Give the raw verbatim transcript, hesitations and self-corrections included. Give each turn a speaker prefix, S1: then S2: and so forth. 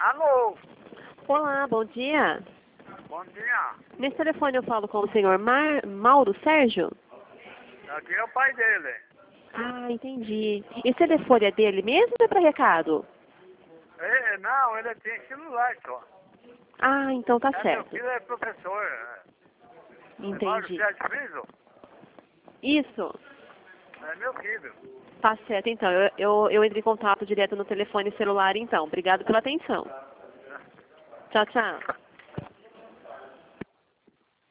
S1: Alô,
S2: Olá, bom dia.
S1: bom dia.
S2: Nesse telefone eu falo com o senhor Mar... Mauro Sérgio?
S1: Aqui é o pai dele.
S2: Ah, entendi. Esse telefone é dele mesmo ou é para recado?
S1: É, não, ele tem celular só.
S2: Ah, então tá
S1: É, meu
S2: certo.
S1: filho é professor. É, é Mauro
S2: Entendi.
S1: Sérgio Friso?
S2: Isso.
S1: É meu filho.
S2: Tá certo, então. Eu, eu, eu entro em contato direto no telefone celular, então. Obrigado pela atenção. Tchau, tchau.